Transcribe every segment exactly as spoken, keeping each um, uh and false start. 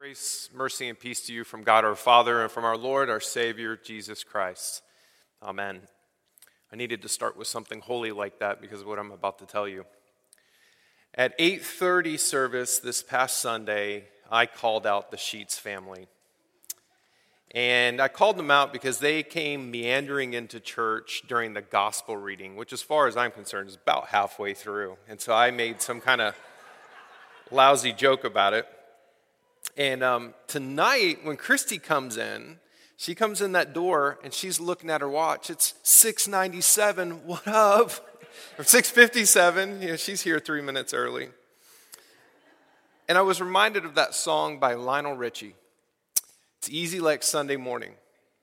Grace, mercy, and peace to you from God our Father and from our Lord, our Savior, Jesus Christ. Amen. I needed to start with something holy like that because of what I'm about to tell you. At eight thirty service this past Sunday, I called out the Sheets family. And I called them out because they came meandering into church during the gospel reading, which as far as I'm concerned is about halfway through. And so I made some kind of lousy joke about it. And um, tonight, when Christy comes in, she comes in that door and she's looking at her watch. It's six ninety-seven, what up? Or six fifty-seven, you know, she's here three minutes early. And I was reminded of that song by Lionel Richie. It's easy like Sunday morning,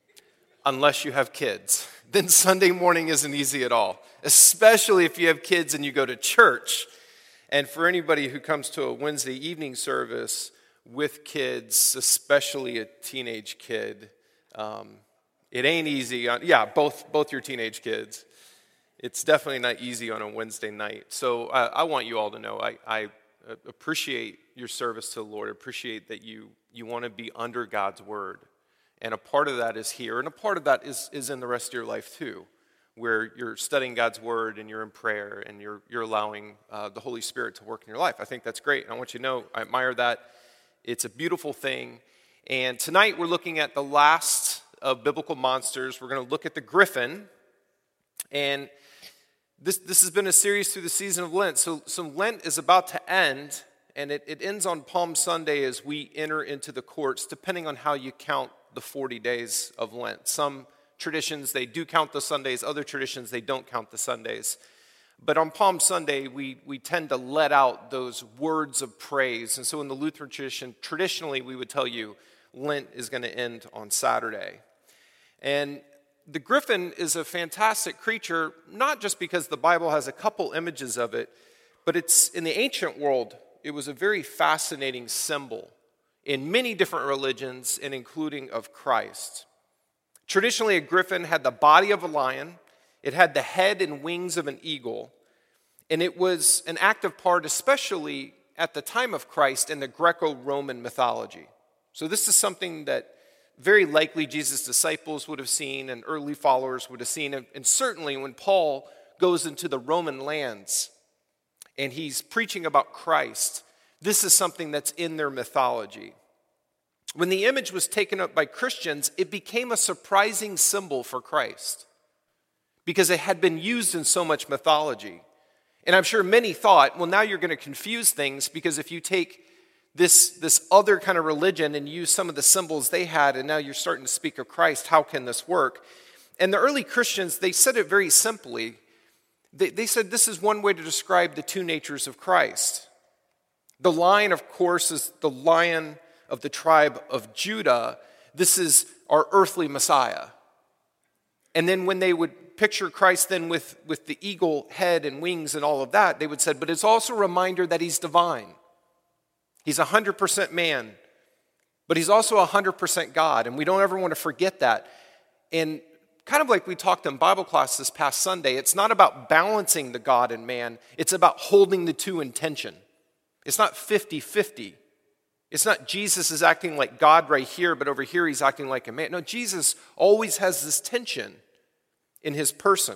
unless you have kids. Then Sunday morning isn't easy at all, especially if you have kids and you go to church. And for anybody who comes to a Wednesday evening service with kids, especially a teenage kid, um, it ain't easy. On, yeah, both both your teenage kids. It's definitely not easy on a Wednesday night. So I, I want you all to know I, I appreciate your service to the Lord. I appreciate that you you want to be under God's word, and a part of that is here, and a part of that is is in the rest of your life too, where you're studying God's word and you're in prayer and you're you're allowing uh, the Holy Spirit to work in your life. I think that's great, and I want you to know I admire that. It's a beautiful thing. And tonight we're looking at the last of biblical monsters. We're going to look at the griffin. And this this has been a series through the season of Lent. So, so Lent is about to end, and it, it ends on Palm Sunday as we enter into the courts, depending on how you count the forty days of Lent. Some traditions, they do count the Sundays. Other traditions, they don't count the Sundays. But on Palm Sunday, we, we tend to let out those words of praise. And so in the Lutheran tradition, traditionally we would tell you Lent is going to end on Saturday. And the griffin is a fantastic creature, not just because the Bible has a couple images of it, but it's in the ancient world, it was a very fascinating symbol in many different religions, and including of Christ. Traditionally, a griffin had the body of a lion. It had the head and wings of an eagle, and it was an active part, especially at the time of Christ, in the Greco-Roman mythology. So this is something that very likely Jesus' disciples would have seen and early followers would have seen, and certainly when Paul goes into the Roman lands and he's preaching about Christ, this is something that's in their mythology. When the image was taken up by Christians, it became a surprising symbol for Christ, because it had been used in so much mythology. And I'm sure many thought, well, now you're going to confuse things, because if you take this, this other kind of religion and use some of the symbols they had, and now you're starting to speak of Christ, how can this work? And the early Christians, they said it very simply. They, they said this is one way to describe the two natures of Christ. The lion, of course, is the lion of the tribe of Judah. This is our earthly Messiah. And then when they would picture Christ then with, with the eagle head and wings and all of that, they would say, but it's also a reminder that he's divine. He's one hundred percent man, but he's also one hundred percent God, and we don't ever want to forget that. And kind of like we talked in Bible class this past Sunday, it's not about balancing the God and man, it's about holding the two in tension. It's not fifty-fifty. It's not Jesus is acting like God right here, but over here he's acting like a man. No, Jesus always has this tension in his person.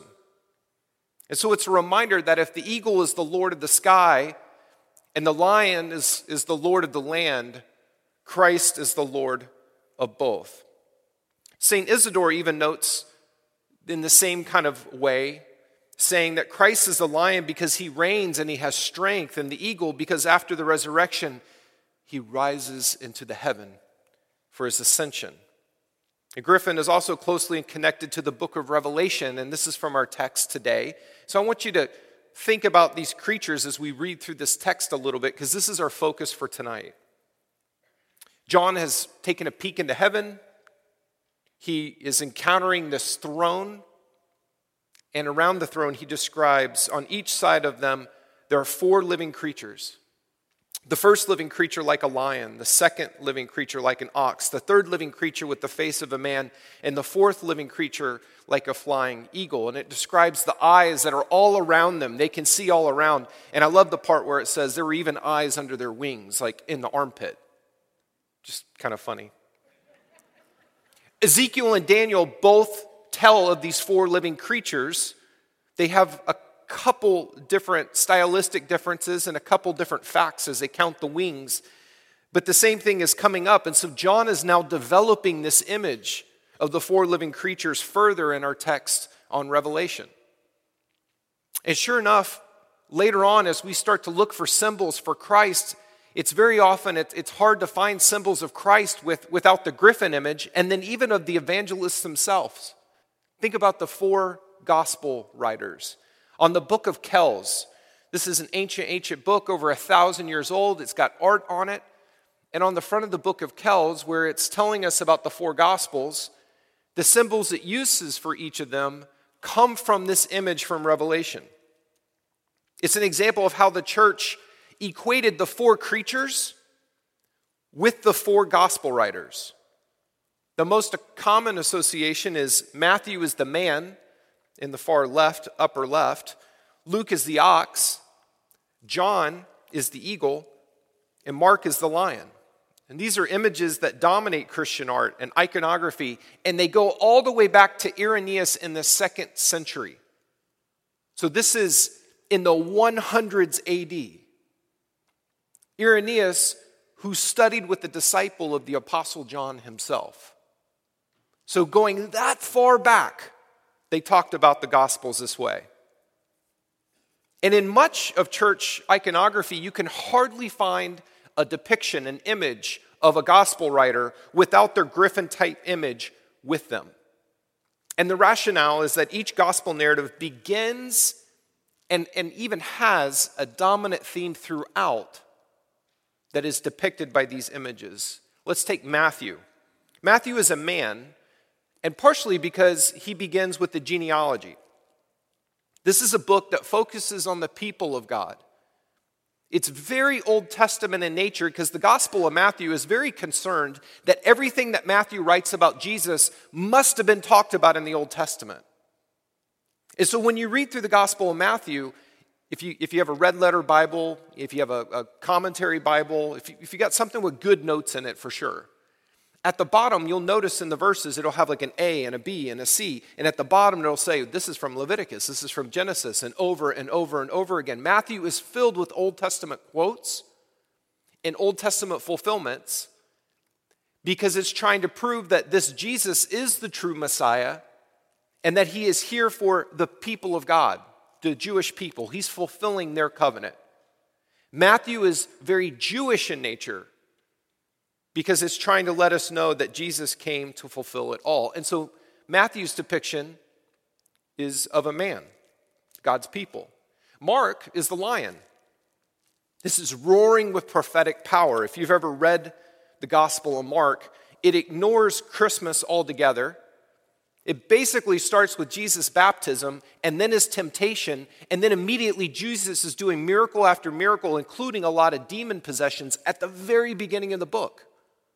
And so it's a reminder that if the eagle is the Lord of the sky and the lion is, is the Lord of the land, Christ is the Lord of both. Saint Isidore even notes in the same kind of way, saying that Christ is the lion because he reigns and he has strength, and the eagle because after the resurrection, he rises into the heaven for his ascension. The griffin is also closely connected to the book of Revelation, and this is from our text today. So I want you to think about these creatures as we read through this text a little bit, because this is our focus for tonight. John has taken a peek into heaven. He is encountering this throne, and around the throne he describes on each side of them there are four living creatures. The first living creature like a lion, the second living creature like an ox, the third living creature with the face of a man, and the fourth living creature like a flying eagle. And it describes the eyes that are all around them. They can see all around. And I love the part where it says there were even eyes under their wings, like in the armpit. Just kind of funny. Ezekiel and Daniel both tell of these four living creatures. They have a couple different stylistic differences and a couple different facts as they count the wings. But the same thing is coming up. And so John is now developing this image of the four living creatures further in our text on Revelation. And sure enough, later on, as we start to look for symbols for Christ, it's very often, it, it's hard to find symbols of Christ with, without the griffin image, and then even of the evangelists themselves. Think about the four gospel writers. On the book of Kells, this is an ancient, ancient book, over a thousand years old. It's got art on it. And on the front of the book of Kells, where it's telling us about the four gospels, the symbols it uses for each of them come from this image from Revelation. It's an example of how the church equated the four creatures with the four gospel writers. The most common association is Matthew is the man in the far left, upper left. Luke is the ox. John is the eagle. And Mark is the lion. And these are images that dominate Christian art and iconography, and they go all the way back to Irenaeus in the second century. So this is in the hundreds A D. Irenaeus, who studied with the disciple of the Apostle John himself. So going that far back, they talked about the Gospels this way. And in much of church iconography, you can hardly find a depiction, an image of a gospel writer without their griffin-type image with them. And the rationale is that each gospel narrative begins and, and even has a dominant theme throughout that is depicted by these images. Let's take Matthew. Matthew is a man, and partially because he begins with the genealogy. This is a book that focuses on the people of God. It's very Old Testament in nature because the Gospel of Matthew is very concerned that everything that Matthew writes about Jesus must have been talked about in the Old Testament. And so when you read through the Gospel of Matthew, if you, if you have a red letter Bible, if you have a, a commentary Bible, if you, if you got something with good notes in it for sure, at the bottom you'll notice in the verses it'll have like an A and a B and a C, and at the bottom it'll say this is from Leviticus, this is from Genesis, and over and over and over again. Matthew is filled with Old Testament quotes and Old Testament fulfillments because it's trying to prove that this Jesus is the true Messiah and that he is here for the people of God, the Jewish people. He's fulfilling their covenant. Matthew is very Jewish in nature because it's trying to let us know that Jesus came to fulfill it all. And so Matthew's depiction is of a man, God's people. Mark is the lion. This is roaring with prophetic power. If you've ever read the Gospel of Mark, it ignores Christmas altogether. It basically starts with Jesus' baptism and then his temptation, and then immediately Jesus is doing miracle after miracle, including a lot of demon possessions at the very beginning of the book.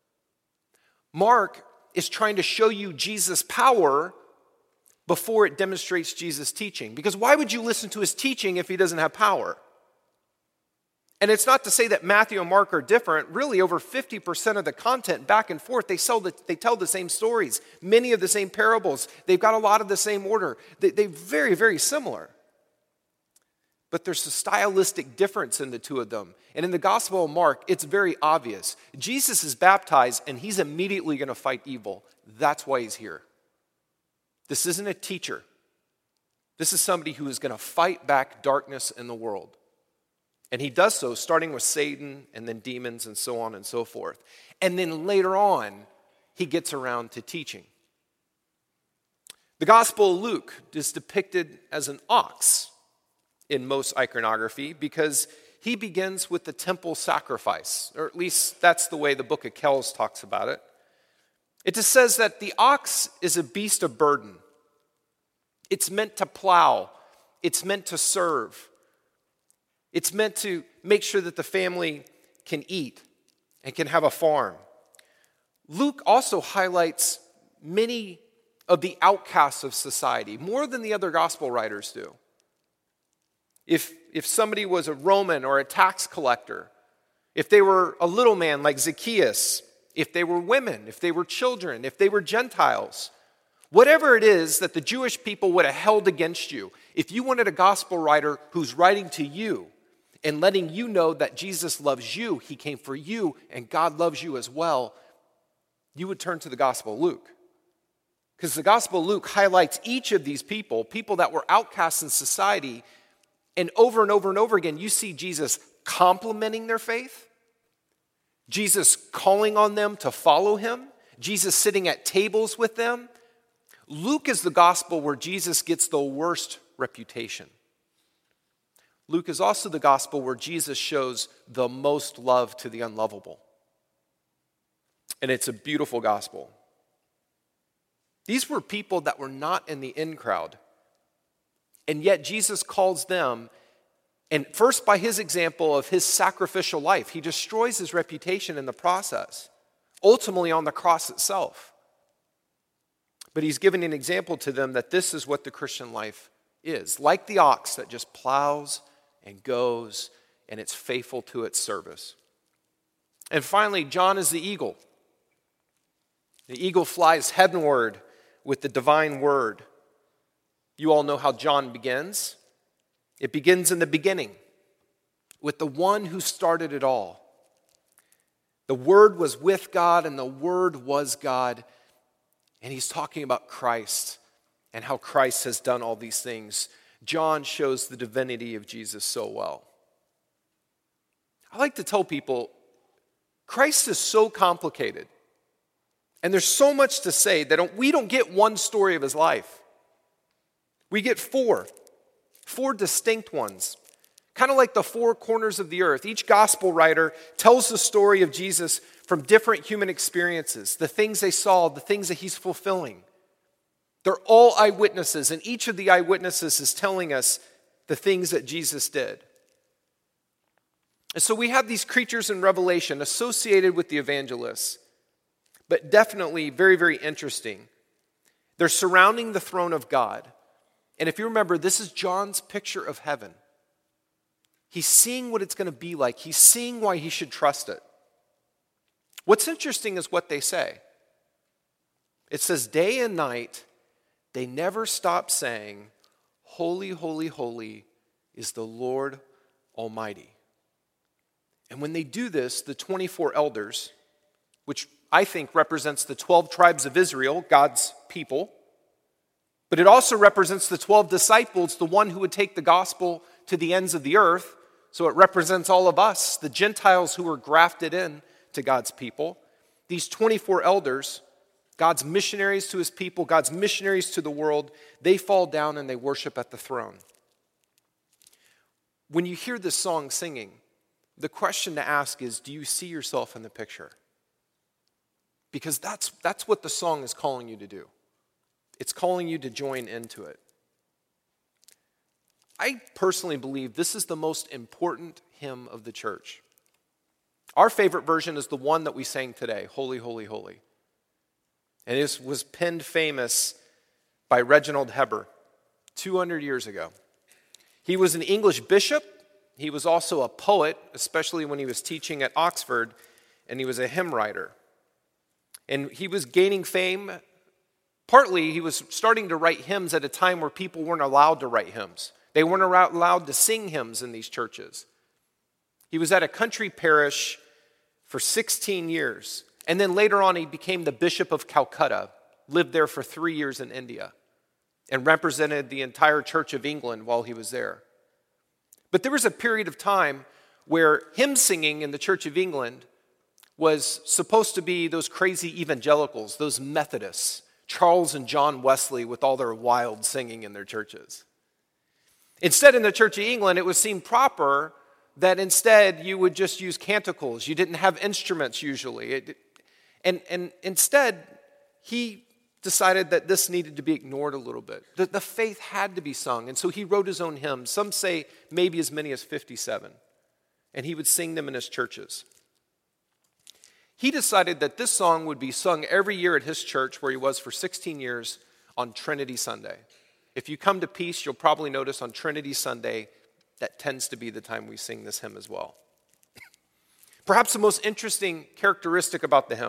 Mark is trying to show you Jesus' power before it demonstrates Jesus' teaching. Because why would you listen to his teaching if he doesn't have power? And it's not to say that Matthew and Mark are different. Really, over fifty percent of the content back and forth, they, sell the, they tell the same stories, many of the same parables. They've got a lot of the same order. They, they're very, very similar. But there's a stylistic difference in the two of them. And in the Gospel of Mark, it's very obvious. Jesus is baptized, and he's immediately going to fight evil. That's why he's here. This isn't a teacher. This is somebody who is going to fight back darkness in the world. And he does so starting with Satan and then demons and so on and so forth. And then later on, he gets around to teaching. The Gospel of Luke is depicted as an ox in most iconography because he begins with the temple sacrifice, or at least that's the way the book of Kells talks about it. It just says that the ox is a beast of burden. It's meant to plow. It's meant to serve. It's meant to make sure that the family can eat and can have a farm. Luke also highlights many of the outcasts of society, more than the other gospel writers do. If, if somebody was a Roman or a tax collector, if they were a little man like Zacchaeus if they were women, if they were children, if they were Gentiles. Whatever it is that the Jewish people would have held against you, if you wanted a gospel writer who's writing to you and letting you know that Jesus loves you, he came for you, and God loves you as well, you would turn to the Gospel of Luke. Because the Gospel of Luke highlights each of these people, people that were outcasts in society, and over and over and over again, you see Jesus complimenting their faith, Jesus calling on them to follow him, Jesus sitting at tables with them. Luke is the gospel where Jesus gets the worst reputation. Luke is also the gospel where Jesus shows the most love to the unlovable. And it's a beautiful gospel. These were people that were not in the in crowd. And yet Jesus calls them, and first by his example of his sacrificial life, he destroys his reputation in the process, ultimately on the cross itself. But he's giving an example to them that this is what the Christian life is. Like the ox that just plows and goes, and it's faithful to its service. And finally, John is the eagle. The eagle flies heavenward with the divine word. You all know how John begins. It begins in the beginning with the one who started it all. The Word was with God, and the Word was God. And he's talking about Christ and how Christ has done all these things. John shows the divinity of Jesus so well. I like to tell people, Christ is so complicated. And there's so much to say that we don't get one story of his life. We get four, four distinct ones. Kind of like the four corners of the earth. Each gospel writer tells the story of Jesus from different human experiences, the things they saw, the things that he's fulfilling. They're all eyewitnesses, and each of the eyewitnesses is telling us the things that Jesus did. And so we have these creatures in Revelation associated with the evangelists, but definitely very, very interesting. They're surrounding the throne of God. And if you remember, this is John's picture of heaven. He's seeing what it's going to be like. He's seeing why he should trust it. What's interesting is what they say. It says day and night, they never stop saying, "Holy, holy, holy is the Lord Almighty." And when they do this, the twenty-four elders, which I think represents the twelve tribes of Israel, God's people, but it also represents the twelve disciples, the one who would take the gospel to the ends of the earth. So it represents all of us, the Gentiles who were grafted in to God's people. These twenty-four elders, God's missionaries to his people, God's missionaries to the world, they fall down and they worship at the throne. When you hear this song singing, the question to ask is, do you see yourself in the picture? Because that's, that's what the song is calling you to do. It's calling you to join into it. I personally believe this is the most important hymn of the church. Our favorite version is the one that we sang today, Holy, Holy, Holy. And it was penned famous by Reginald Heber two hundred years ago. He was an English bishop. He was also a poet, especially when he was teaching at Oxford, and he was a hymn writer. And he was gaining fame. Partly, he was starting to write hymns at a time where people weren't allowed to write hymns. They weren't allowed to sing hymns in these churches. He was at a country parish for sixteen years. And then later on, he became the Bishop of Calcutta, lived there for three years in India, and represented the entire Church of England while he was there. But there was a period of time where hymn singing in the Church of England was supposed to be those crazy evangelicals, those Methodists, Charles and John Wesley with all their wild singing in their churches. Instead, in the Church of England, it was seen proper that instead you would just use canticles. You didn't have instruments usually. It, and, and instead, he decided that this needed to be ignored a little bit. The, the faith had to be sung. And so he wrote his own hymns. Some say maybe as many as fifty-seven. And he would sing them in his churches. He decided that this song would be sung every year at his church, where he was for sixteen years, on Trinity Sunday. If you come to Peace, you'll probably notice on Trinity Sunday, that tends to be the time we sing this hymn as well. Perhaps the most interesting characteristic about the hymn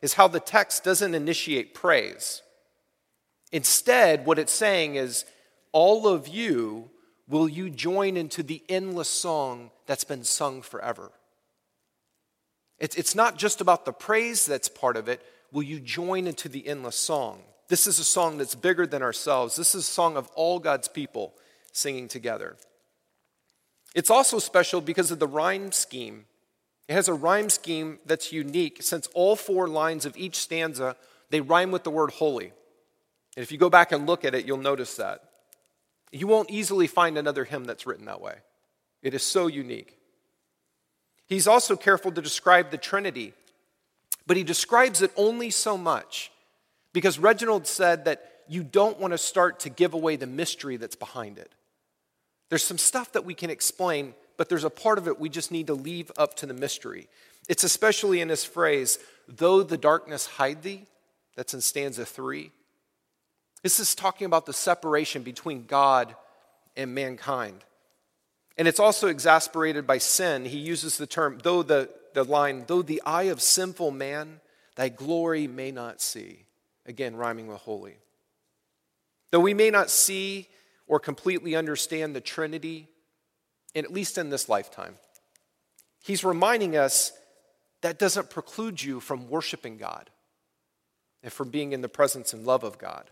is how the text doesn't initiate praise. Instead, what it's saying is, all of you, will you join into the endless song that's been sung forever? It's, it's not just about the praise that's part of it. Will you join into the endless song? This is a song that's bigger than ourselves. This is a song of all God's people singing together. It's also special because of the rhyme scheme. It has a rhyme scheme that's unique since all four lines of each stanza, they rhyme with the word holy. And if you go back and look at it, you'll notice that. You won't easily find another hymn that's written that way. It is so unique. He's also careful to describe the Trinity, but he describes it only so much because Reginald said that you don't want to start to give away the mystery that's behind it. There's some stuff that we can explain, but there's a part of it we just need to leave up to the mystery. It's especially in this phrase, though the darkness hide thee, that's in stanza three. This is talking about the separation between God and mankind. And it's also exasperated by sin. He uses the term, though the, the line, though the eye of sinful man, thy glory may not see. Again, rhyming with holy. Though we may not see or completely understand the Trinity, and at least in this lifetime, he's reminding us that doesn't preclude you from worshiping God and from being in the presence and love of God.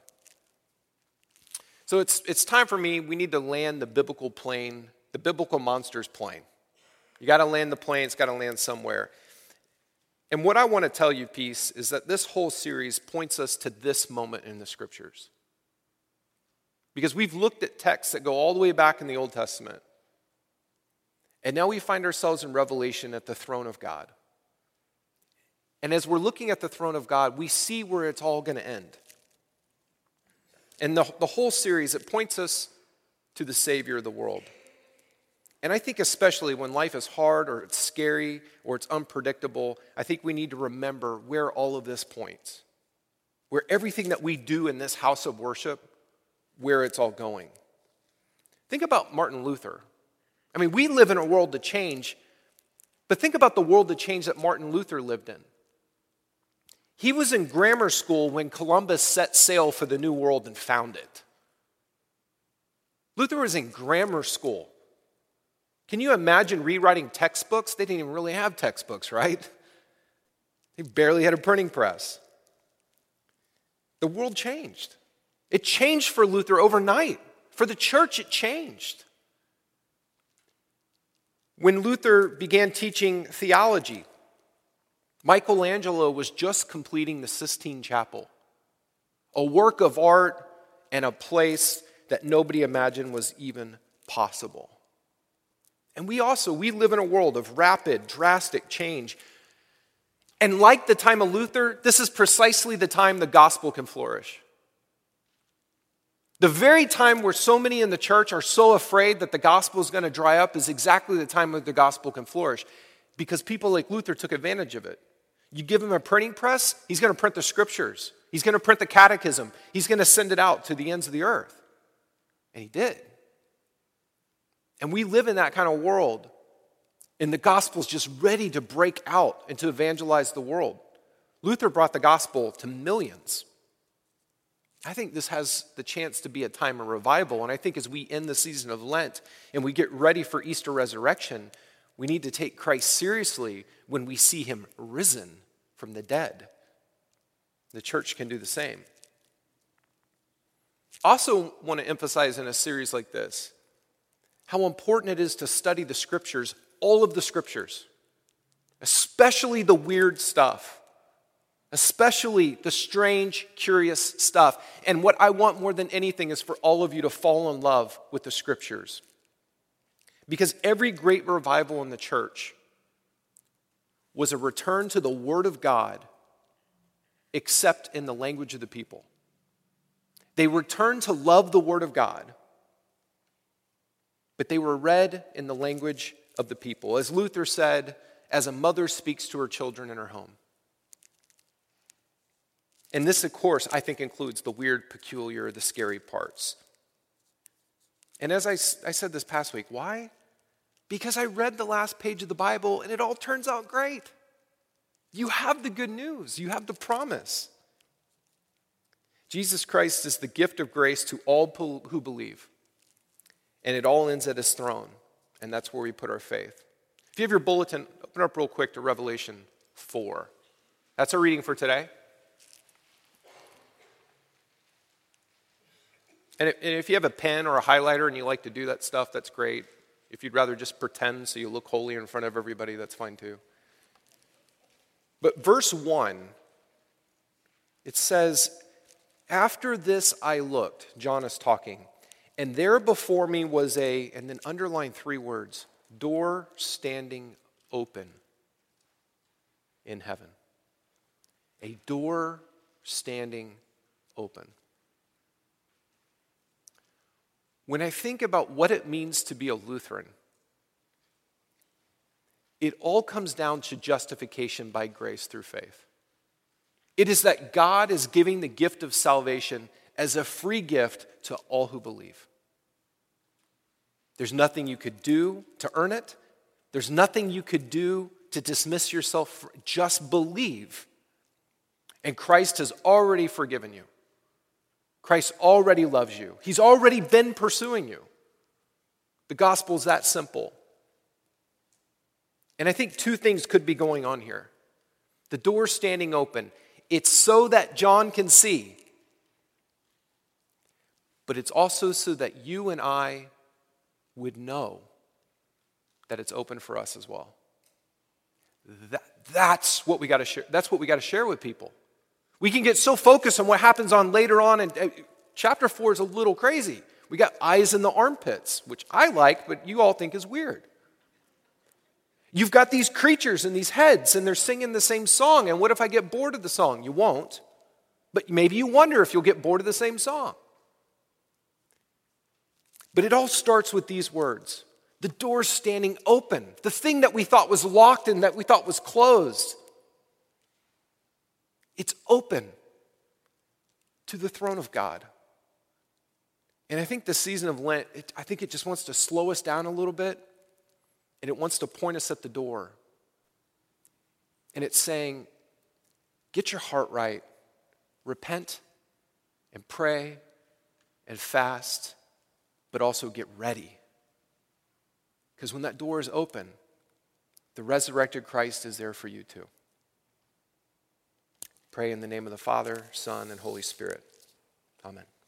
So it's it's time for me, we need to land the biblical plane, the biblical monster's plane. You got to land the plane, it's got to land somewhere. And what I want to tell you, Peace, is that this whole series points us to this moment in the Scriptures. Because we've looked at texts that go all the way back in the Old Testament. And now we find ourselves in Revelation at the throne of God. And as we're looking at the throne of God, we see where it's all going to end. And the, the whole series, it points us to the Savior of the world. And I think especially when life is hard or it's scary or it's unpredictable, I think we need to remember where all of this points. Where everything that we do in this house of worship, where it's all going. Think about Martin Luther. I mean, we live in a world to change, but think about the world to change that Martin Luther lived in. He was in grammar school when Columbus set sail for the New World and found it. Luther was in grammar school. Can you imagine rewriting textbooks? They didn't even really have textbooks, right? They barely had a printing press. The world changed. It changed for Luther overnight. For the church, it changed. When Luther began teaching theology, Michelangelo was just completing the Sistine Chapel, a work of art and a place that nobody imagined was even possible. And we also, we live in a world of rapid, drastic change. And like the time of Luther, this is precisely the time the gospel can flourish. The very time where so many in the church are so afraid that the gospel is going to dry up is exactly the time when the gospel can flourish, because people like Luther took advantage of it. You give him a printing press, he's going to print the scriptures. He's going to print the catechism. He's going to send it out to the ends of the earth. And he did. And we live in that kind of world. And the gospel's just ready to break out and to evangelize the world. Luther brought the gospel to millions. I think this has the chance to be a time of revival. And I think as we end the season of Lent and we get ready for Easter resurrection, we need to take Christ seriously when we see him risen from the dead. The church can do the same. Also want to emphasize in a series like this how important it is to study the scriptures, all of the scriptures, especially the weird stuff, especially the strange, curious stuff. And what I want more than anything is for all of you to fall in love with the scriptures. Because every great revival in the church was a return to the Word of God, except in the language of the people. They returned to love the Word of God, but they were read in the language of the people. As Luther said, as a mother speaks to her children in her home. And this, of course, I think includes the weird, peculiar, the scary parts. And as I, I said this past week, why? Because I read the last page of the Bible and it all turns out great. You have the good news. You have the promise. Jesus Christ is the gift of grace to all who believe. And it all ends at his throne. And that's where we put our faith. If you have your bulletin, open up real quick to Revelation four. That's our reading for today. And if you have a pen or a highlighter and you like to do that stuff, that's great. If you'd rather just pretend so you look holy in front of everybody, that's fine too. But verse one, it says, after this I looked, John is talking, and there before me was a, and then underline three words, door standing open in heaven. A door standing open. When I think about what it means to be a Lutheran, it all comes down to justification by grace through faith. It is that God is giving the gift of salvation as a free gift to all who believe. There's nothing you could do to earn it. There's nothing you could do to dismiss yourself. Just believe. And Christ has already forgiven you. Christ already loves you. He's already been pursuing you. The gospel is that simple. And I think two things could be going on here. The door standing open. It's so that John can see. But it's also so that you and I would know that it's open for us as well. That, that's what we got to share. That's what we got to share with people. We can get so focused on what happens on later on, and uh, chapter four is a little crazy. We got eyes in the armpits, which I like, but you all think is weird. You've got these creatures and these heads, and they're singing the same song, and what if I get bored of the song? You won't, but maybe you wonder if you'll get bored of the same song. But it all starts with these words. The door standing open. The thing that we thought was locked and that we thought was closed. It's open to the throne of God. And I think the season of Lent, it, I think it just wants to slow us down a little bit. And it wants to point us at the door. And it's saying, get your heart right. Repent and pray and fast, but also get ready. Because when that door is open, the resurrected Christ is there for you too. Pray in the name of the Father, Son, and Holy Spirit. Amen.